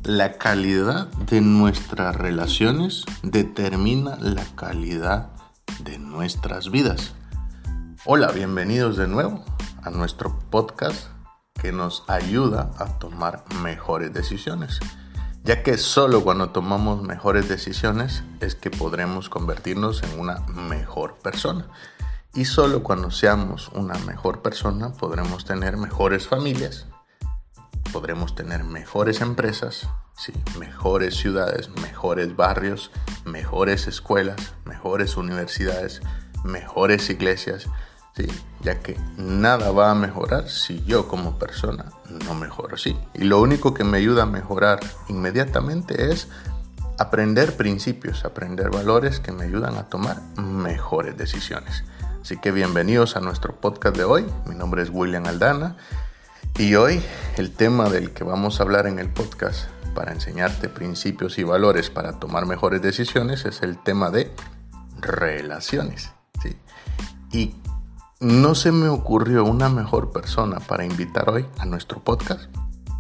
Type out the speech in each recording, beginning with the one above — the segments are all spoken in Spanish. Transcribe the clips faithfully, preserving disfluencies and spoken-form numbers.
La calidad de nuestras relaciones determina la calidad de nuestras vidas. Hola, bienvenidos de nuevo a nuestro podcast que nos ayuda a tomar mejores decisiones, ya que solo cuando tomamos mejores decisiones es que podremos convertirnos en una mejor persona. Y solo cuando seamos una mejor persona podremos tener mejores familias, podremos tener mejores empresas, sí, mejores ciudades, mejores barrios, mejores escuelas, mejores universidades, mejores iglesias, sí, ya que nada va a mejorar si yo como persona no mejoro, sí. Y lo único que me ayuda a mejorar inmediatamente es aprender principios, aprender valores que me ayudan a tomar mejores decisiones. Así que bienvenidos a nuestro podcast de hoy. Mi nombre es William Aldana y hoy el tema del que vamos a hablar en el podcast para enseñarte principios y valores para tomar mejores decisiones es el tema de relaciones, ¿sí? Y no se me ocurrió una mejor persona para invitar hoy a nuestro podcast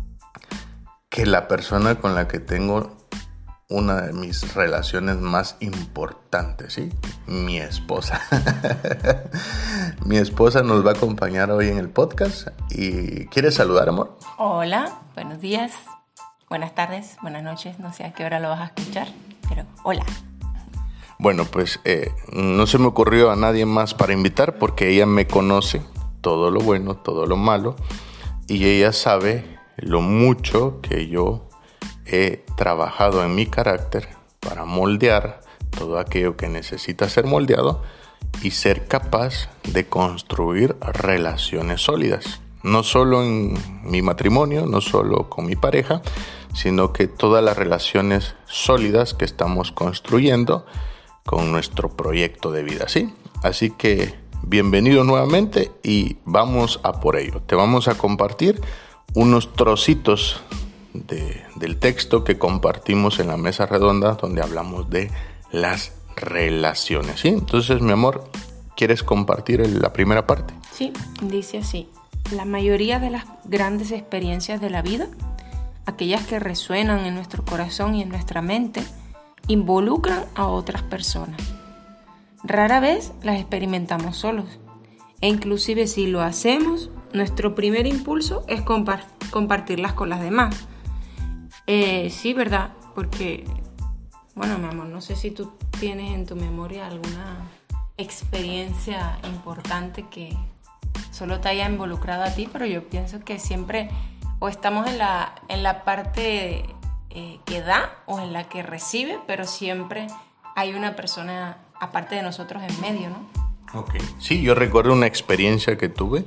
que la persona con la que tengo una de mis relaciones más importantes, ¿sí? Mi esposa. Mi esposa nos va a acompañar hoy en el podcast y ¿quieres saludar, amor? Hola, buenos días, buenas tardes, buenas noches, no sé a qué hora lo vas a escuchar, pero hola. Bueno, pues eh, no se me ocurrió a nadie más para invitar porque ella me conoce todo lo bueno, todo lo malo y ella sabe lo mucho que yo he trabajado en mi carácter para moldear todo aquello que necesita ser moldeado y ser capaz de construir relaciones sólidas. No solo en mi matrimonio, no solo con mi pareja, sino que todas las relaciones sólidas que estamos construyendo con nuestro proyecto de vida, ¿sí? Así que bienvenido nuevamente y vamos a por ello. Te vamos a compartir unos trocitos de, del texto que compartimos en la mesa redonda donde hablamos de las relaciones, ¿sí? Entonces, mi amor, ¿quieres compartir el, la primera parte? Sí, dice así: la mayoría de las grandes experiencias de la vida, aquellas que resuenan en nuestro corazón y en nuestra mente, involucran a otras personas. Rara vez las experimentamos solos, e inclusive si lo hacemos, nuestro primer impulso es compar- compartirlas con las demás. Eh, sí, ¿verdad? Porque, bueno, mi amor, no sé si tú tienes en tu memoria alguna experiencia importante que solo te haya involucrado a ti, pero yo pienso que siempre o estamos en la, en la parte eh, que da o en la que recibe, pero siempre hay una persona aparte de nosotros en medio, ¿no? Ok. Sí, yo recuerdo una experiencia que tuve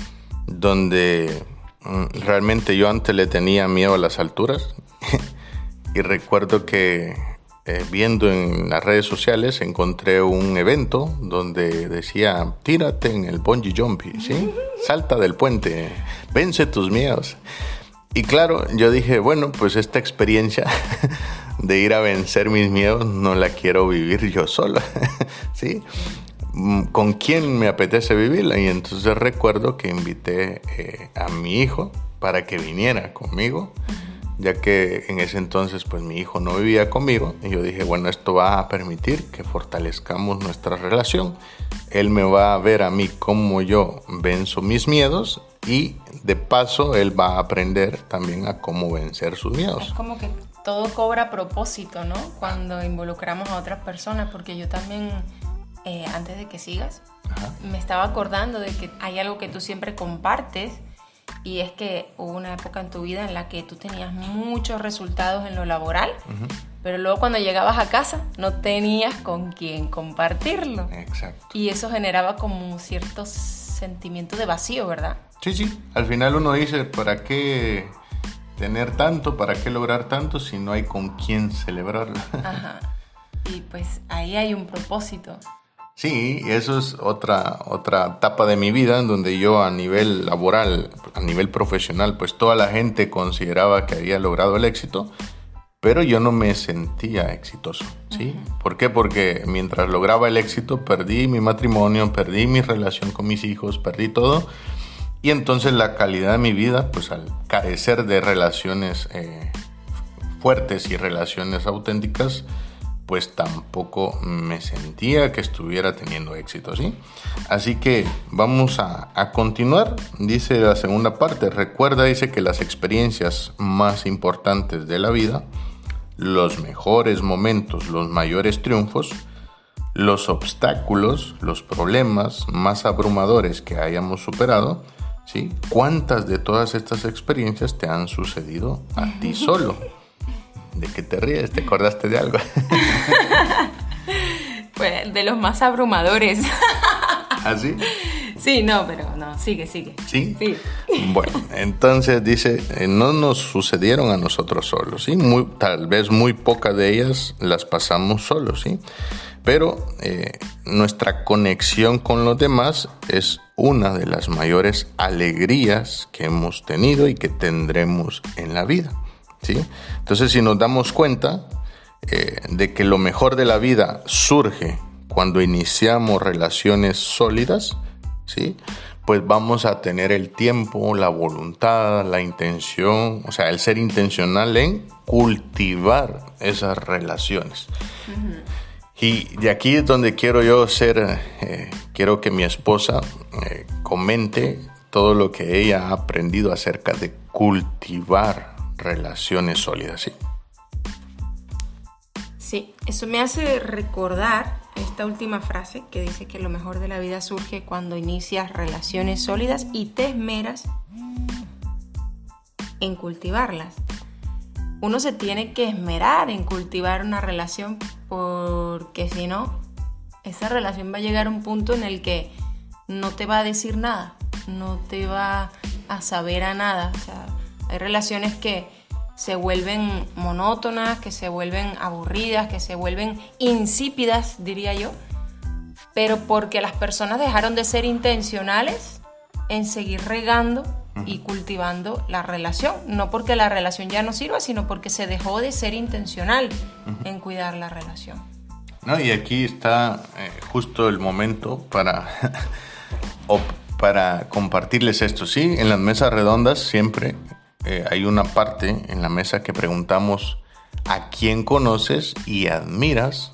donde mm, realmente yo antes le tenía miedo a las alturas y recuerdo que eh, viendo en las redes sociales encontré un evento donde decía tírate en el bungee jumping, ¿sí? Salta del puente, vence tus miedos. Y claro, yo dije, bueno, pues esta experiencia de ir a vencer mis miedos no la quiero vivir yo sola, ¿sí? ¿Con quién me apetece vivirla? Y entonces recuerdo que invité eh, a mi hijo para que viniera conmigo, ya que en ese entonces pues mi hijo no vivía conmigo. Y yo dije, bueno, esto va a permitir que fortalezcamos nuestra relación. Él me va a ver a mí cómo yo venzo mis miedos y de paso él va a aprender también a cómo vencer sus miedos. Es como que todo cobra propósito, ¿no? Cuando involucramos a otras personas, porque yo también... Eh, antes de que sigas, Ajá. me estaba acordando de que hay algo que tú siempre compartes y es que hubo una época en tu vida en la que tú tenías muchos resultados en lo laboral, uh-huh. pero luego cuando llegabas a casa no tenías con quién compartirlo. Exacto. Y eso generaba como un cierto sentimiento de vacío, ¿verdad? Sí, sí. Al final uno dice, ¿para qué tener tanto? ¿Para qué lograr tanto si no hay con quién celebrarlo? Ajá. Y pues ahí hay un propósito. Sí, eso es otra, otra etapa de mi vida en donde yo a nivel laboral, a nivel profesional, pues toda la gente consideraba que había logrado el éxito, pero yo no me sentía exitoso, ¿sí? Uh-huh. ¿Por qué? Porque mientras lograba el éxito perdí mi matrimonio, perdí mi relación con mis hijos, perdí todo y entonces la calidad de mi vida, pues al carecer de relaciones eh, fuertes y relaciones auténticas, pues tampoco me sentía que estuviera teniendo éxito, ¿sí? Así que vamos a, a continuar. Dice la segunda parte, recuerda, dice que las experiencias más importantes de la vida, los mejores momentos, los mayores triunfos, los obstáculos, los problemas más abrumadores que hayamos superado, ¿sí? ¿Cuántas de todas estas experiencias te han sucedido a ti solo? ¿De qué te ríes? ¿Te acordaste de algo? Pues de los más abrumadores. ¿Ah, sí? Sí, no, pero no, sigue, sigue. ¿Sí? Sí. Bueno, entonces dice, eh, no nos sucedieron a nosotros solos, ¿sí? Muy, tal vez muy pocas de ellas las pasamos solos, ¿sí? Pero eh, nuestra conexión con los demás es una de las mayores alegrías que hemos tenido y que tendremos en la vida, ¿sí? Entonces, si nos damos cuenta eh, de que lo mejor de la vida surge cuando iniciamos relaciones sólidas, ¿sí? Pues vamos a tener el tiempo, la voluntad, la intención, o sea, el ser intencional en cultivar esas relaciones. Uh-huh. Y de aquí es donde quiero yo ser, eh, quiero que mi esposa eh, comente todo lo que ella ha aprendido acerca de cultivar relaciones sólidas, ¿sí? Sí, eso me hace recordar esta última frase que dice que lo mejor de la vida surge cuando inicias relaciones sólidas y te esmeras en cultivarlas. Uno se tiene que esmerar en cultivar una relación porque si no, esa relación va a llegar a un punto en el que no te va a decir nada, no te va a saber a nada. O sea, hay relaciones que se vuelven monótonas, que se vuelven aburridas, que se vuelven insípidas, diría yo, pero porque las personas dejaron de ser intencionales en seguir regando y cultivando la relación, no porque la relación ya no sirva, sino porque se dejó de ser intencional uh-huh. en cuidar la relación. No, y aquí está eh, justo el momento para, o para compartirles esto, ¿sí? En las mesas redondas siempre eh, hay una parte en la mesa que preguntamos a quién conoces y admiras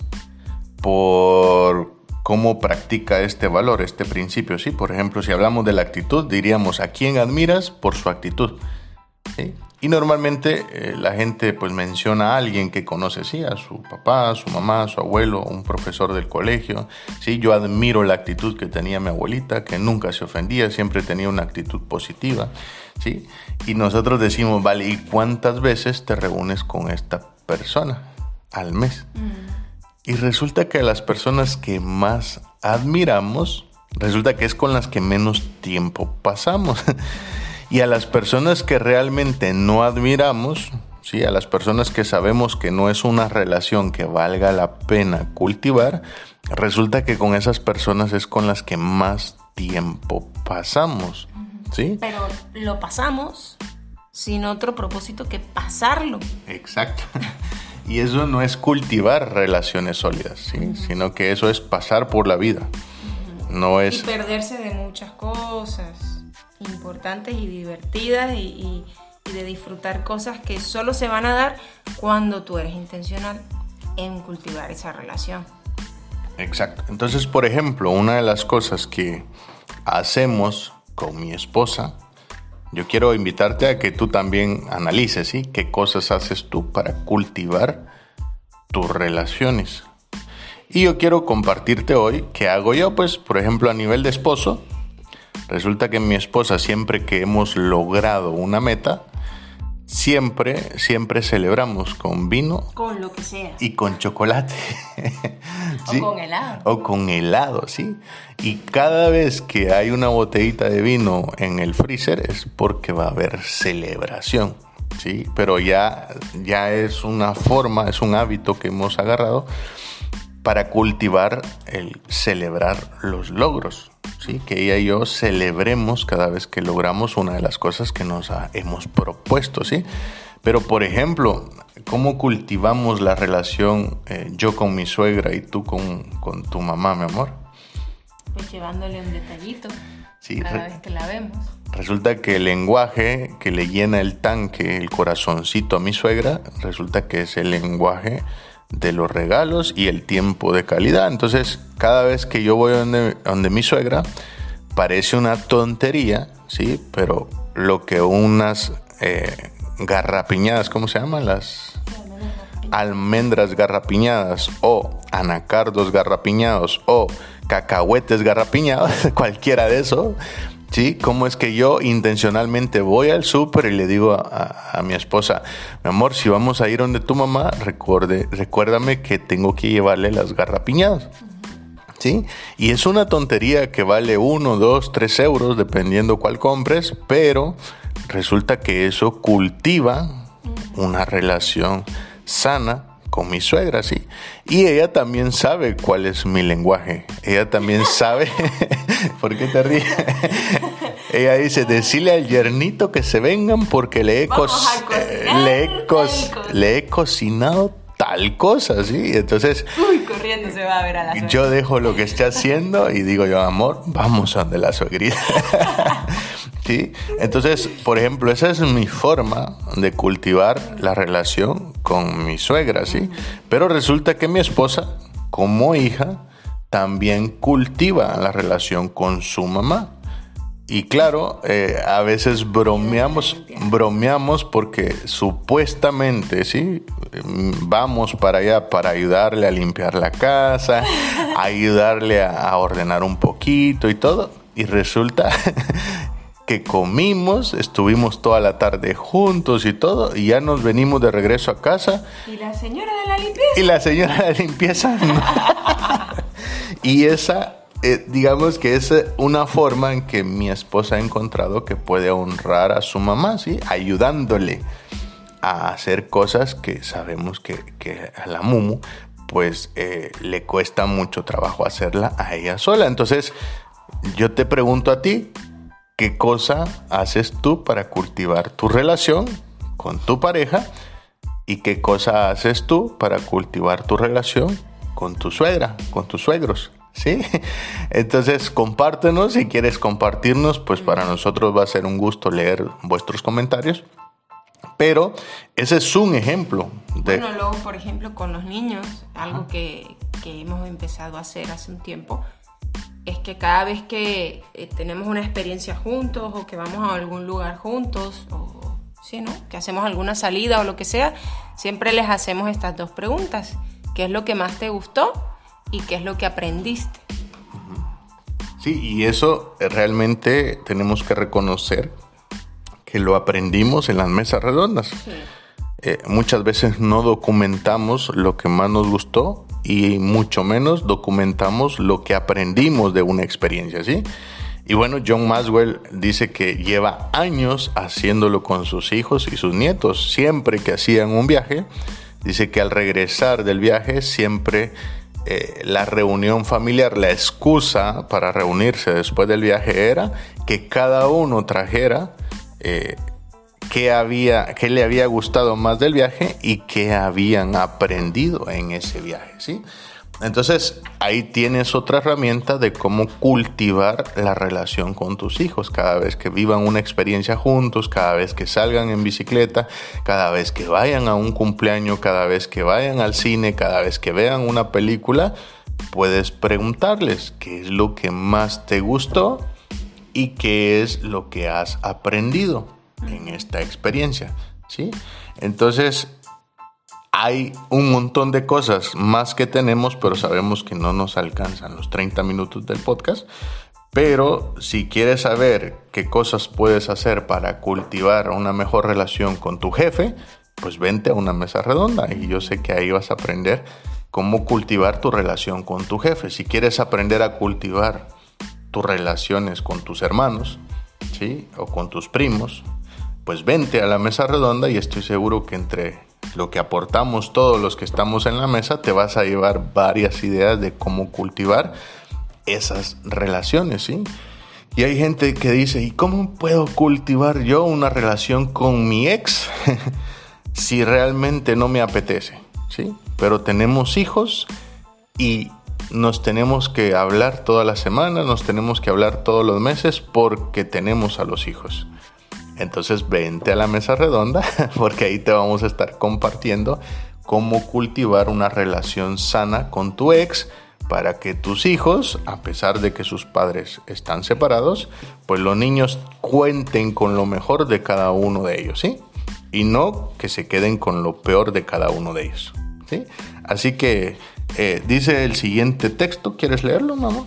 por cómo practica este valor, este principio, ¿sí? Por ejemplo, si hablamos de la actitud, diríamos a quién admiras por su actitud, ¿sí? Y normalmente eh, la gente pues menciona a alguien que conoce, ¿sí? A su papá, a su mamá, a su abuelo, un profesor del colegio, ¿sí? Yo admiro la actitud que tenía mi abuelita, que nunca se ofendía, siempre tenía una actitud positiva, ¿sí? Y nosotros decimos, vale, ¿y cuántas veces te reúnes con esta persona al mes? Mm. Y resulta que las personas que más admiramos, resulta que es con las que menos tiempo pasamos. Y a las personas que realmente no admiramos, ¿sí? A las personas que sabemos que no es una relación que valga la pena cultivar, resulta que con esas personas es con las que más tiempo pasamos, ¿sí? Pero lo pasamos sin otro propósito que pasarlo. Exacto. Y eso no es cultivar relaciones sólidas, ¿sí? Uh-huh. Sino que eso es pasar por la vida. Uh-huh. No es... Y perderse de muchas cosas importantes y divertidas y, y, y de disfrutar cosas que solo se van a dar cuando tú eres intencional en cultivar esa relación. Exacto. Entonces, por ejemplo, una de las cosas que hacemos con mi esposa, yo quiero invitarte a que tú también analices, ¿sí? ¿Qué cosas haces tú para cultivar tus relaciones? Y yo quiero compartirte hoy qué hago yo, pues, por ejemplo, a nivel de esposo. Resulta que mi esposa, siempre que hemos logrado una meta, siempre, siempre celebramos con vino. Con lo que sea. Y con chocolate. ¿Sí? O con helado. O con helado, sí. Y cada vez que hay una botellita de vino en el freezer es porque va a haber celebración, ¿sí? Pero ya, ya es una forma, es un hábito que hemos agarrado para cultivar el celebrar los logros, ¿sí? Que ella y yo celebremos cada vez que logramos una de las cosas que nos ha, hemos propuesto, ¿sí? Pero, por ejemplo, ¿cómo cultivamos la relación eh, yo con mi suegra y tú con, con tu mamá, mi amor? Pues llevándole un detallito. Sí, cada vez que la vemos. Resulta que el lenguaje que le llena el tanque, el corazoncito a mi suegra, resulta que es el lenguaje de los regalos y el tiempo de calidad. Entonces, cada vez que yo voy donde, donde mi suegra, parece una tontería, ¿sí? Pero lo que unas eh, garrapiñadas, ¿cómo se llaman? Las almendras garrapiñadas o anacardos garrapiñados o cacahuetes garrapiñados, cualquiera de eso, ¿sí? Cómo es que yo intencionalmente voy al súper y le digo a, a, a mi esposa, mi amor, si vamos a ir donde tu mamá, recuerde, recuérdame que tengo que llevarle las garrapiñadas, ¿sí? Y es una tontería que vale uno, dos, tres euros, dependiendo cuál compres, pero resulta que eso cultiva una relación sana con mi suegra, sí. Y ella también sabe cuál es mi lenguaje. Ella también sabe. ¿Por qué te ríes? Ella dice, decile al yernito que se vengan porque le he, co- eh, le he, co- le he cocinado tal cosa, ¿sí? Entonces, uy, corriendo se va a ver a la suegra. Yo dejo lo que esté haciendo y digo yo, amor, vamos a donde la suegrita. ¿Sí? Entonces, por ejemplo, esa es mi forma de cultivar la relación con mi suegra, ¿sí? Pero resulta que mi esposa, como hija, también cultiva la relación con su mamá. Y claro, eh, a veces bromeamos, bromeamos porque supuestamente, ¿sí? Vamos para allá para ayudarle a limpiar la casa, ayudarle a, a ordenar un poquito y todo. Y resulta que comimos, estuvimos toda la tarde juntos y todo, y ya nos venimos de regreso a casa. ¿Y la señora de la limpieza? Y la señora de la limpieza no. Y esa... Eh, digamos que es una forma en que mi esposa ha encontrado que puede honrar a su mamá, ¿sí? Ayudándole a hacer cosas que sabemos que, que a la Mumu pues eh, le cuesta mucho trabajo hacerla a ella sola. Entonces yo te pregunto a ti, ¿qué cosa haces tú para cultivar tu relación con tu pareja? ¿Y qué cosa haces tú para cultivar tu relación con tu suegra, con tus suegros? ¿Sí? Entonces compártenos, si quieres compartirnos, pues para nosotros va a ser un gusto leer vuestros comentarios. Pero ese es un ejemplo de... Bueno, luego, por ejemplo, con los niños, algo que, que hemos empezado a hacer hace un tiempo, es que cada vez que eh, tenemos una experiencia juntos o que vamos a algún lugar juntos, o sí, ¿no? Que hacemos alguna salida o lo que sea, siempre les hacemos estas dos preguntas. ¿Qué es lo que más te gustó? ¿Y qué es lo que aprendiste? Sí, y eso realmente tenemos que reconocer que lo aprendimos en las mesas redondas. Sí. Eh, muchas veces no documentamos lo que más nos gustó y mucho menos documentamos lo que aprendimos de una experiencia, ¿sí? Y bueno, John Maxwell dice que lleva años haciéndolo con sus hijos y sus nietos. Siempre que hacían un viaje, dice que al regresar del viaje siempre... Eh, la reunión familiar, la excusa para reunirse después del viaje era que cada uno trajera eh, qué había, qué le había gustado más del viaje y qué habían aprendido en ese viaje, ¿sí? Entonces ahí tienes otra herramienta de cómo cultivar la relación con tus hijos. Cada vez que vivan una experiencia juntos, cada vez que salgan en bicicleta, cada vez que vayan a un cumpleaños, cada vez que vayan al cine, cada vez que vean una película, puedes preguntarles qué es lo que más te gustó y qué es lo que has aprendido en esta experiencia, ¿sí? Entonces... hay un montón de cosas más que tenemos, pero sabemos que no nos alcanzan los treinta minutos del podcast. Pero si quieres saber qué cosas puedes hacer para cultivar una mejor relación con tu jefe, pues vente a una mesa redonda y yo sé que ahí vas a aprender cómo cultivar tu relación con tu jefe. Si quieres aprender a cultivar tus relaciones con tus hermanos, ¿sí? O con tus primos, pues vente a la mesa redonda y estoy seguro que entre... lo que aportamos todos los que estamos en la mesa, te vas a llevar varias ideas de cómo cultivar esas relaciones, ¿sí? Y hay gente que dice, ¿y cómo puedo cultivar yo una relación con mi ex si realmente no me apetece? ¿Sí? Pero tenemos hijos y nos tenemos que hablar todas las semanas, nos tenemos que hablar todos los meses porque tenemos a los hijos. Entonces vente a la mesa redonda porque ahí te vamos a estar compartiendo cómo cultivar una relación sana con tu ex para que tus hijos, a pesar de que sus padres están separados, pues los niños cuenten con lo mejor de cada uno de ellos, ¿sí? Y no que se queden con lo peor de cada uno de ellos, ¿sí? Así que eh, dice el siguiente texto. ¿Quieres leerlo, mamá?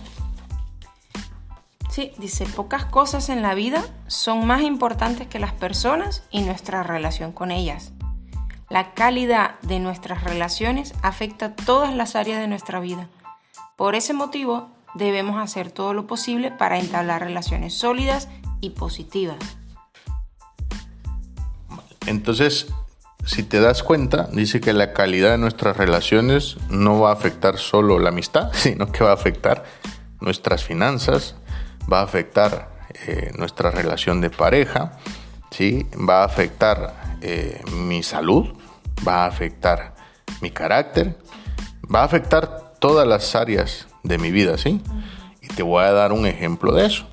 Sí, dice: pocas cosas en la vida son más importantes que las personas y nuestra relación con ellas. La calidad de nuestras relaciones afecta todas las áreas de nuestra vida. Por ese motivo, debemos hacer todo lo posible para entablar relaciones sólidas y positivas. Entonces, si te das cuenta, dice que la calidad de nuestras relaciones no va a afectar solo la amistad, sino que va a afectar nuestras finanzas, va a afectar eh, nuestra relación de pareja, ¿sí? Va a afectar eh, mi salud, va a afectar mi carácter, va a afectar todas las áreas de mi vida, ¿sí? Y te voy a dar un ejemplo de eso.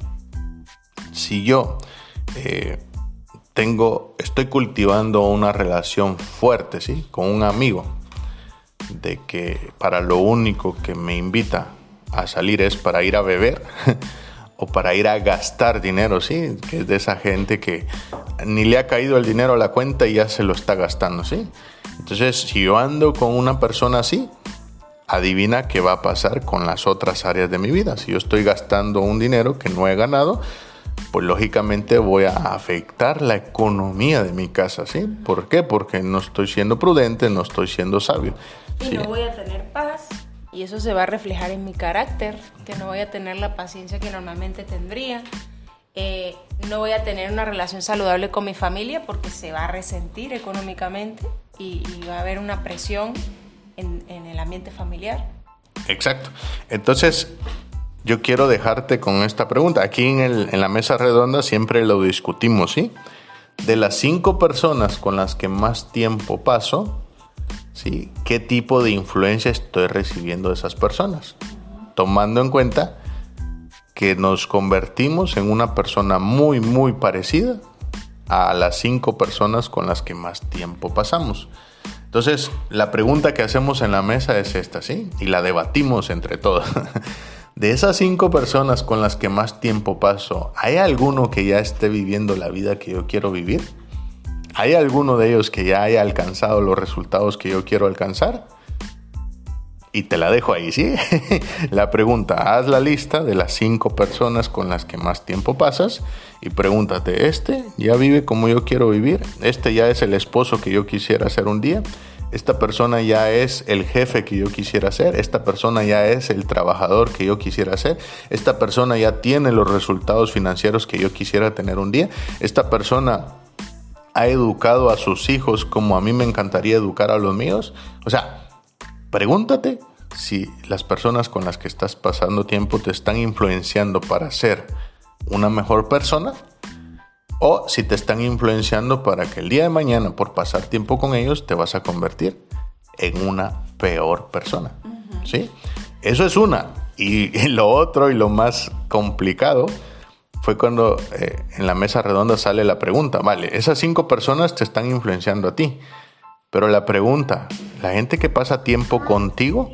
Si yo eh, tengo, estoy cultivando una relación fuerte, ¿sí? Con un amigo, de que para lo único que me invita a salir es para ir a beber o para ir a gastar dinero, ¿sí? Que es de esa gente que ni le ha caído el dinero a la cuenta y ya se lo está gastando, ¿sí? Entonces, si yo ando con una persona así, adivina qué va a pasar con las otras áreas de mi vida. Si yo estoy gastando un dinero que no he ganado, pues lógicamente voy a afectar la economía de mi casa, ¿sí? ¿Por qué? Porque no estoy siendo prudente, no estoy siendo sabio. Y ¿sí? No voy a tener paz, y eso se va a reflejar en mi carácter, que no voy a tener la paciencia que normalmente tendría. Eh, no voy a tener una relación saludable con mi familia porque se va a resentir económicamente y, y va a haber una presión en, en el ambiente familiar. Exacto. Entonces, yo quiero dejarte con esta pregunta. Aquí en, el, en la mesa redonda siempre lo discutimos, ¿sí? De las cinco personas con las que más tiempo paso, ¿sí? ¿Qué tipo de influencia estoy recibiendo de esas personas? Tomando en cuenta que nos convertimos en una persona muy, muy parecida a las cinco personas con las que más tiempo pasamos. Entonces, la pregunta que hacemos en la mesa es esta, ¿sí? Y la debatimos entre todos. De esas cinco personas con las que más tiempo paso, ¿hay alguno que ya esté viviendo la vida que yo quiero vivir? ¿Hay alguno de ellos que ya haya alcanzado los resultados que yo quiero alcanzar? Y te la dejo ahí, ¿sí? La pregunta: haz la lista de las cinco personas con las que más tiempo pasas y pregúntate: ¿este ya vive como yo quiero vivir? ¿Este ya es el esposo que yo quisiera ser un día? ¿Esta persona ya es el jefe que yo quisiera ser? ¿Esta persona ya es el trabajador que yo quisiera ser? ¿Esta persona ya tiene los resultados financieros que yo quisiera tener un día? ¿Esta persona ha educado a sus hijos como a mí me encantaría educar a los míos? O sea, pregúntate si las personas con las que estás pasando tiempo te están influenciando para ser una mejor persona o si te están influenciando para que el día de mañana, por pasar tiempo con ellos, te vas a convertir en una peor persona. Uh-huh. ¿Sí? Eso es una. Y, y lo otro y lo más complicado fue cuando eh, en la mesa redonda sale la pregunta: vale, esas cinco personas te están influenciando a ti. Pero la pregunta, la gente que pasa tiempo contigo,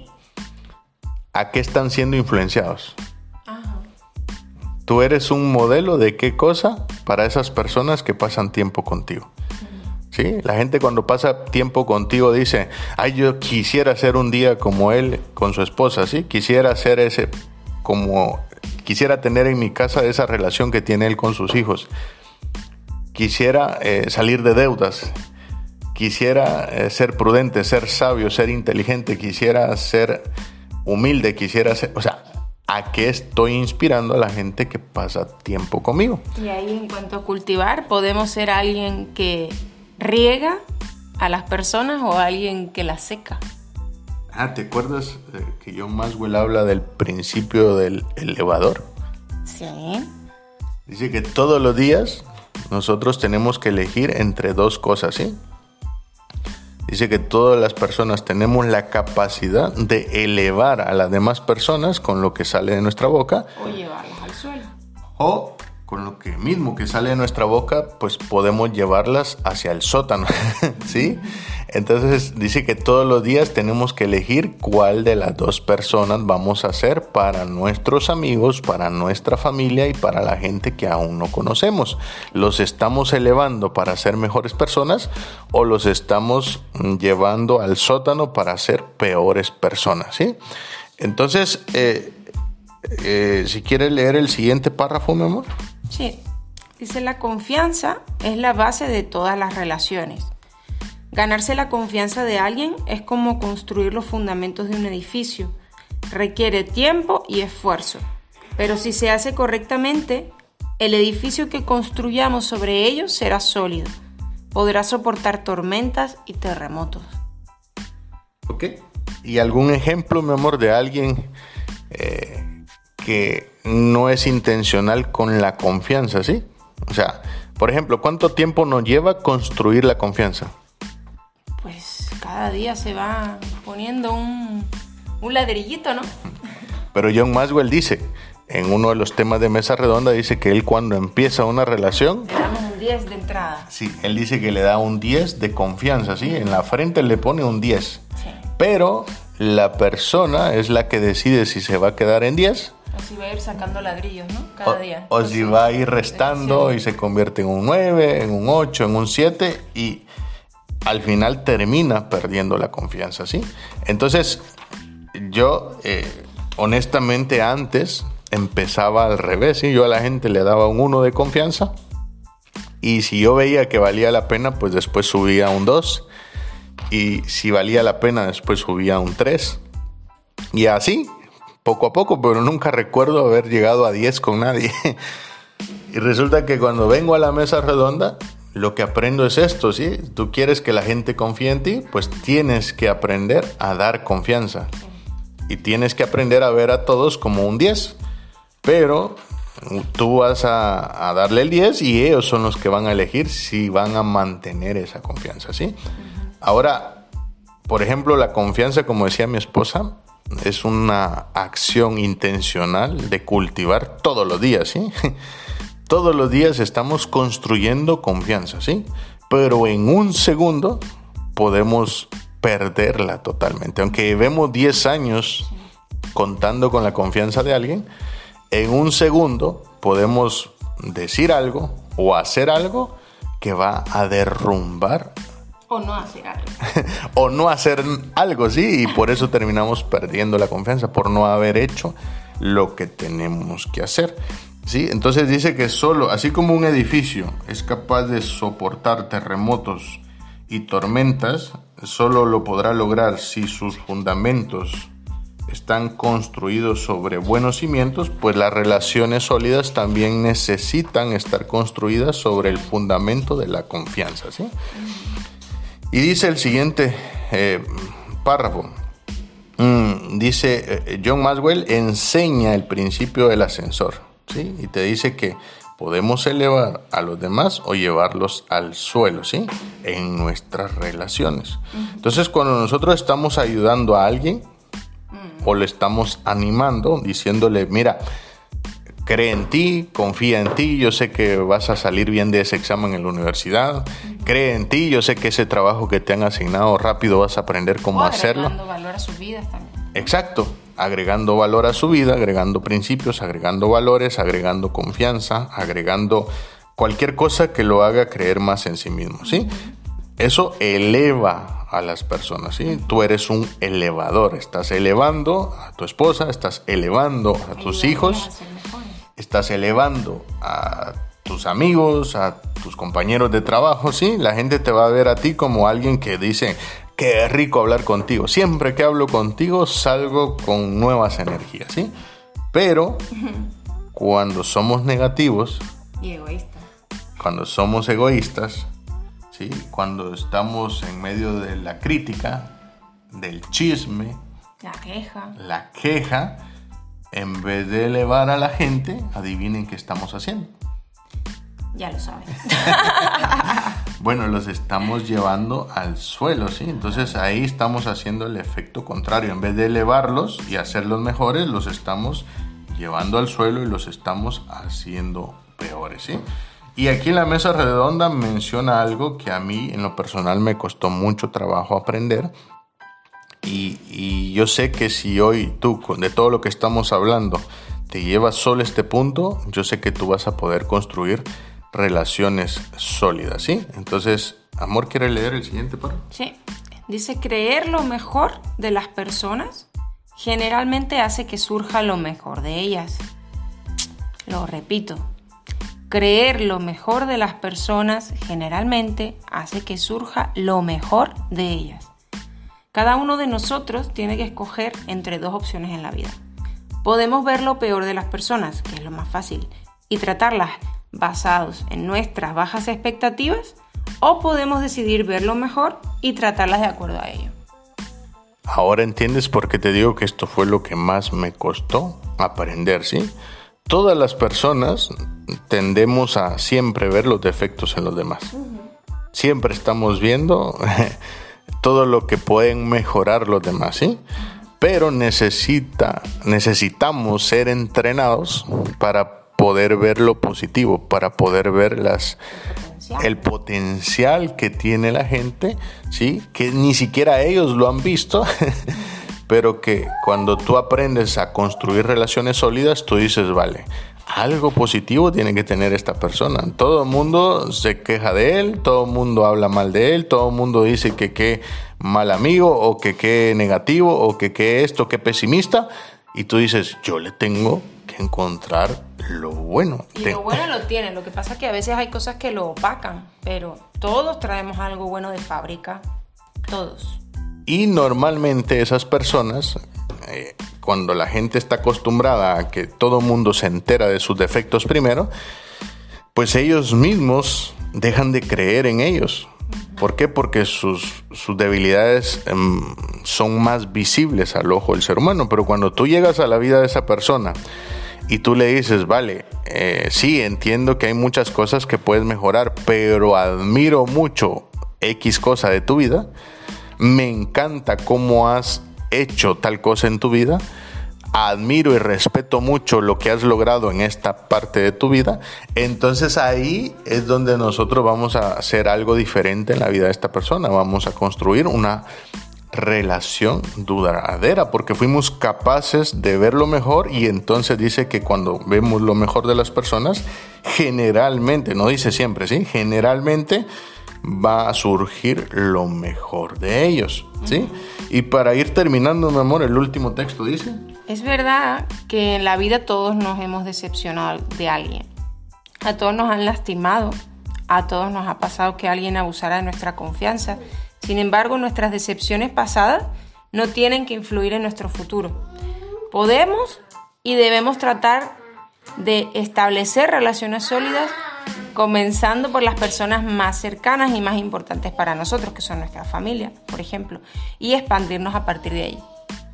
¿a qué están siendo influenciados? Ajá. ¿Tú eres un modelo de qué cosa para esas personas que pasan tiempo contigo? ¿Sí? La gente cuando pasa tiempo contigo dice: ay, yo quisiera ser un día como él con su esposa, ¿sí? Quisiera ser ese, como, quisiera tener en mi casa esa relación que tiene él con sus hijos. Quisiera eh, salir de deudas. Quisiera eh, ser prudente, ser sabio, ser inteligente, quisiera ser humilde, quisiera ser... O sea, ¿a qué estoy inspirando a la gente que pasa tiempo conmigo? Y ahí, en cuanto a cultivar, podemos ser alguien que riega a las personas o alguien que las seca. Ah, ¿te acuerdas eh, que John Maxwell habla del principio del elevador? Sí. Dice que todos los días nosotros tenemos que elegir entre dos cosas, ¿sí? Dice que todas las personas tenemos la capacidad de elevar a las demás personas con lo que sale de nuestra boca. O llevarlas al suelo. O con lo que mismo que sale de nuestra boca, pues podemos llevarlas hacia el sótano, ¿sí? Entonces dice que todos los días tenemos que elegir cuál de las dos personas vamos a ser para nuestros amigos, para nuestra familia y para la gente que aún no conocemos. ¿Los estamos elevando para ser mejores personas o los estamos llevando al sótano para ser peores personas, ¿sí? Entonces, eh, eh, si quieres leer el siguiente párrafo, mi amor. Sí, dice: la confianza es la base de todas las relaciones. Ganarse la confianza de alguien es como construir los fundamentos de un edificio. Requiere tiempo y esfuerzo, pero si se hace correctamente, el edificio que construyamos sobre ellos será sólido. Podrá soportar tormentas y terremotos. Ok. ¿Y algún ejemplo, mi amor, de alguien eh, que no es intencional con la confianza, sí? O sea, por ejemplo, ¿cuánto tiempo nos lleva construir la confianza? Pues cada día se va poniendo un, un ladrillito, ¿no? Pero John Maxwell dice, en uno de los temas de Mesa Redonda, dice que él cuando empieza una relación... Le damos un diez de entrada. Sí, él dice que le da un diez de confianza, ¿sí? En la frente le pone un diez. Sí. Pero la persona es la que decide si se va a quedar en diez. O si va a ir sacando ladrillos, ¿no? Cada o, día. O Entonces, si va a ir restando decisión. y se convierte en un nueve, en un ocho, en un siete y al final termina perdiendo la confianza, ¿sí? Entonces, yo eh, honestamente antes empezaba al revés, ¿sí? Yo a la gente le daba un uno de confianza y si yo veía que valía la pena, pues después subía a un dos y si valía la pena, después subía a un tres y así, poco a poco, pero nunca recuerdo haber llegado a diez con nadie. Y resulta que cuando vengo a la mesa redonda, lo que aprendo es esto, ¿sí? Tú quieres que la gente confíe en ti, pues tienes que aprender a dar confianza. Y tienes que aprender a ver a todos como un diez. Pero tú vas a, a darle el diez y ellos son los que van a elegir si van a mantener esa confianza, ¿sí? Ahora, por ejemplo, la confianza, como decía mi esposa, es una acción intencional de cultivar todos los días, ¿sí? Todos los días estamos construyendo confianza, ¿sí? Pero en un segundo podemos perderla totalmente. Aunque llevemos diez años contando con la confianza de alguien, en un segundo podemos decir algo o hacer algo que va a derrumbar O no hacer algo. o no hacer algo, sí, y por eso terminamos perdiendo la confianza, por no haber hecho lo que tenemos que hacer, ¿sí? Entonces dice que solo, así como un edificio es capaz de soportar terremotos y tormentas, solo lo podrá lograr si sus fundamentos están construidos sobre buenos cimientos, pues las relaciones sólidas también necesitan estar construidas sobre el fundamento de la confianza, ¿sí? Y dice el siguiente eh, párrafo. Mm, dice, eh, John Maxwell enseña el principio del ascensor, ¿sí? Y te dice que podemos elevar a los demás o llevarlos al suelo, ¿sí? En nuestras relaciones. Uh-huh. Entonces, cuando nosotros estamos ayudando a alguien uh-huh. o le estamos animando, diciéndole, mira, cree en ti, confía en ti, yo sé que vas a salir bien de ese examen en la universidad, uh-huh. cree en ti, yo sé que ese trabajo que te han asignado rápido vas a aprender cómo o hacerlo. Agregando valor a sus vidas también. Exacto, agregando valor a su vida, agregando principios, agregando valores, agregando confianza, agregando cualquier cosa que lo haga creer más en sí mismo, ¿sí? Uh-huh. Eso eleva a las personas, ¿sí? Uh-huh. Tú eres un elevador, estás elevando a tu esposa, estás elevando a tus hijos, estás elevando a tus amigos, a tus compañeros de trabajo, ¿sí? La gente te va a ver a ti como alguien que dice, qué rico hablar contigo. Siempre que hablo contigo salgo con nuevas energías, ¿sí? Pero uh-huh. cuando somos negativos y egoístas, cuando somos egoístas, ¿sí? Cuando estamos en medio de la crítica, del chisme, la queja, la queja, en vez de elevar a la gente, adivinen qué estamos haciendo. Ya lo saben. bueno, los estamos llevando al suelo, ¿sí? Entonces ahí estamos haciendo el efecto contrario. En vez de elevarlos y hacerlos mejores, los estamos llevando al suelo y los estamos haciendo peores, ¿sí? Y aquí en la mesa redonda menciona algo que a mí en lo personal me costó mucho trabajo aprender. Y, y yo sé que si hoy tú, de todo lo que estamos hablando, te llevas solo este punto, yo sé que tú vas a poder construir relaciones sólidas, ¿sí? Entonces, Amor, ¿quiere leer el siguiente párrafo? Sí. Dice, creer lo mejor de las personas generalmente hace que surja lo mejor de ellas. Lo repito. Creer lo mejor de las personas generalmente hace que surja lo mejor de ellas. Cada uno de nosotros tiene que escoger entre dos opciones en la vida. Podemos ver lo peor de las personas, que es lo más fácil, y tratarlas basados en nuestras bajas expectativas, o podemos decidir ver lo mejor y tratarlas de acuerdo a ello. Ahora entiendes por qué te digo que esto fue lo que más me costó aprender, ¿sí? Todas las personas tendemos a siempre ver los defectos en los demás. Uh-huh. Siempre estamos viendo todo lo que pueden mejorar los demás, ¿sí? Pero necesita, necesitamos ser entrenados para poder ver lo positivo, para poder ver las, potencial. el potencial que tiene la gente, ¿sí? Que ni siquiera ellos lo han visto. Pero que cuando tú aprendes a construir relaciones sólidas, tú dices, vale, algo positivo tiene que tener esta persona. Todo el mundo se queja de él, todo el mundo habla mal de él, todo el mundo dice que qué mal amigo, o que qué negativo, o que qué esto, qué pesimista. Y tú dices, yo le tengo que encontrar lo bueno. Y lo bueno lo tiene, lo que pasa es que a veces hay cosas que lo opacan, pero todos traemos algo bueno de fábrica, todos. Y normalmente esas personas, eh, cuando la gente está acostumbrada a que todo el mundo se entera de sus defectos primero, pues ellos mismos dejan de creer en ellos. ¿Por qué? Porque sus, sus debilidades eh, son más visibles al ojo del ser humano. Pero cuando tú llegas a la vida de esa persona y tú le dices, vale, eh, sí, entiendo que hay muchas cosas que puedes mejorar, pero admiro mucho X cosa de tu vida, me encanta cómo has hecho tal cosa en tu vida, admiro y respeto mucho lo que has logrado en esta parte de tu vida, entonces ahí es donde nosotros vamos a hacer algo diferente en la vida de esta persona, vamos a construir una relación duradera, porque fuimos capaces de ver lo mejor. Y entonces dice que cuando vemos lo mejor de las personas, generalmente, no dice siempre, ¿sí? Generalmente va a surgir lo mejor de ellos, ¿sí? Uh-huh. Y para ir terminando, mi amor, el último texto dice: es verdad que en la vida todos nos hemos decepcionado de alguien. A todos nos han lastimado, a todos nos ha pasado que alguien abusara de nuestra confianza. Sin embargo, nuestras decepciones pasadas no tienen que influir en nuestro futuro. Podemos y debemos tratar de establecer relaciones sólidas, comenzando por las personas más cercanas y más importantes para nosotros, que son nuestra familia, por ejemplo, y expandirnos a partir de ahí.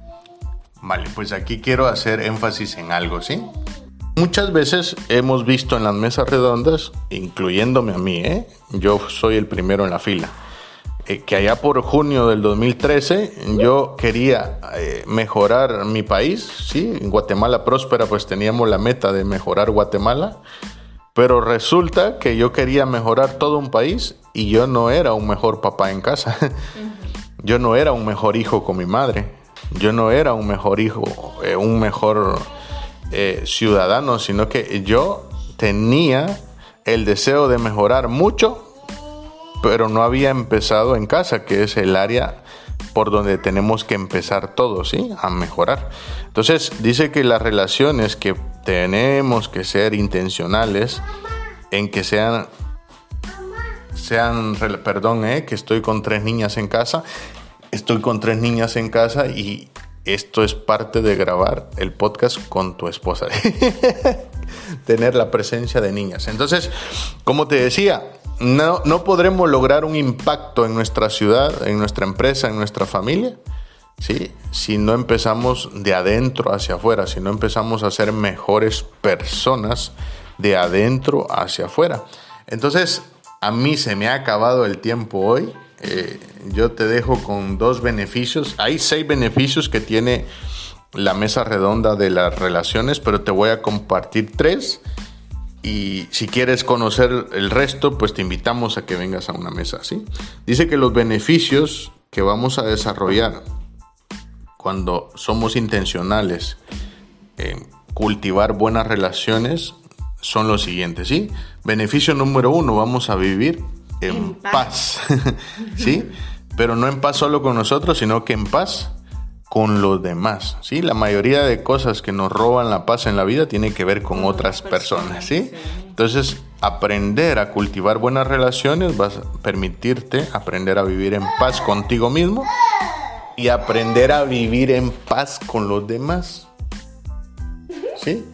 Vale, pues aquí quiero hacer énfasis en algo, ¿sí? Muchas veces hemos visto en las mesas redondas, incluyéndome a mí, ¿eh? Yo soy el primero en la fila, eh, que allá por junio del dos mil trece yo quería eh, mejorar mi país, ¿sí? En Guatemala Próspera pues teníamos la meta de mejorar Guatemala, pero resulta que yo quería mejorar todo un país y yo no era un mejor papá en casa. Yo no era un mejor hijo con mi madre. Yo no era un mejor hijo, eh, un mejor eh, ciudadano, sino que yo tenía el deseo de mejorar mucho, pero no había empezado en casa, que es el área por donde tenemos que empezar todos, ¿sí? A mejorar. Entonces dice que las relaciones que tenemos que ser intencionales en que sean, sean, perdón, eh, que estoy con tres niñas en casa, estoy con tres niñas en casa y esto es parte de grabar el podcast con tu esposa. Tener la presencia de niñas. Entonces, como te decía, no, no podremos lograr un impacto en nuestra ciudad, en nuestra empresa, en nuestra familia, ¿sí? Si no empezamos de adentro hacia afuera, si no empezamos a ser mejores personas de adentro hacia afuera. Entonces, a mí se me ha acabado el tiempo hoy. Eh, yo te dejo con dos beneficios. Hay seis beneficios que tiene la mesa redonda de las relaciones, pero te voy a compartir tres. Y si quieres conocer el resto, pues te invitamos a que vengas a una mesa, ¿sí? Dice que los beneficios que vamos a desarrollar cuando somos intencionales en cultivar buenas relaciones son los siguientes, ¿sí? Beneficio número uno, vamos a vivir en, en paz, paz. ¿Sí? Pero no en paz solo con nosotros, sino que en paz con los demás, ¿sí? La mayoría de cosas que nos roban la paz en la vida tiene que ver con, con otras personas, personas, ¿sí? Sí. Entonces, aprender a cultivar buenas relaciones va a permitirte aprender a vivir en paz contigo mismo y aprender a vivir en paz con los demás, ¿sí?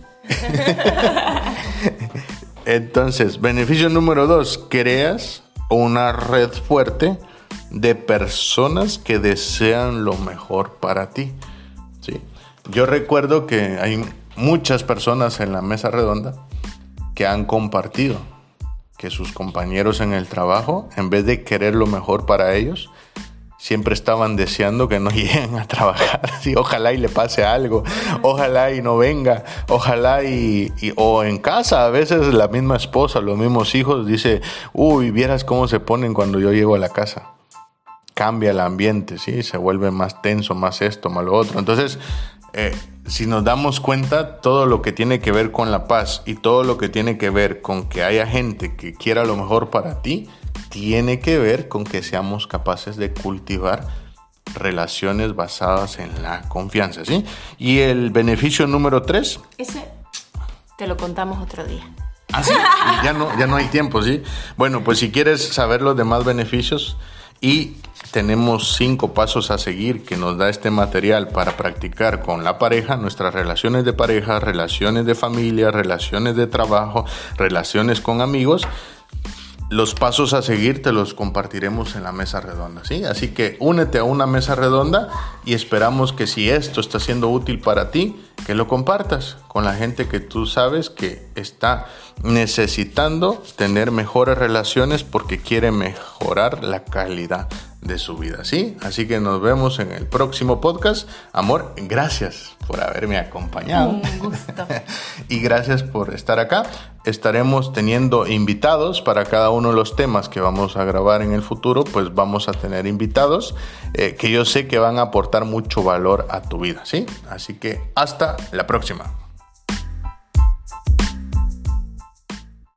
Entonces, beneficio número dos, creas una red fuerte de personas que desean lo mejor para ti, ¿sí? Yo recuerdo que hay muchas personas en la mesa redonda que han compartido que sus compañeros en el trabajo, en vez de querer lo mejor para ellos, siempre estaban deseando que no lleguen a trabajar, ¿sí? Ojalá y le pase algo, ojalá y no venga, ojalá y, y... O en casa, a veces la misma esposa, los mismos hijos, dice, uy, vieras cómo se ponen cuando yo llego a la casa. Cambia el ambiente, ¿sí? Se vuelve más tenso, más esto, más lo otro. Entonces, eh, si nos damos cuenta, todo lo que tiene que ver con la paz y todo lo que tiene que ver con que haya gente que quiera lo mejor para ti, tiene que ver con que seamos capaces de cultivar relaciones basadas en la confianza, ¿sí? Y el beneficio número tres... Ese te lo contamos otro día. ¿Ah, sí? ya, no, ya no hay tiempo, ¿sí? Bueno, pues si quieres saber los demás beneficios... Y tenemos cinco pasos a seguir que nos da este material para practicar con la pareja, nuestras relaciones de pareja, relaciones de familia, relaciones de trabajo, relaciones con amigos. Los pasos a seguir te los compartiremos en la mesa redonda, ¿sí? Así que únete a una mesa redonda y esperamos que si esto está siendo útil para ti, que lo compartas con la gente que tú sabes que está necesitando tener mejores relaciones porque quiere mejorar la calidad de su vida, ¿sí? Así que nos vemos en el próximo podcast. Amor, gracias por haberme acompañado. Un gusto. Y gracias por estar acá. Estaremos teniendo invitados para cada uno de los temas que vamos a grabar en el futuro, pues vamos a tener invitados eh, que yo sé que van a aportar mucho valor a tu vida, ¿sí? Así que hasta la próxima.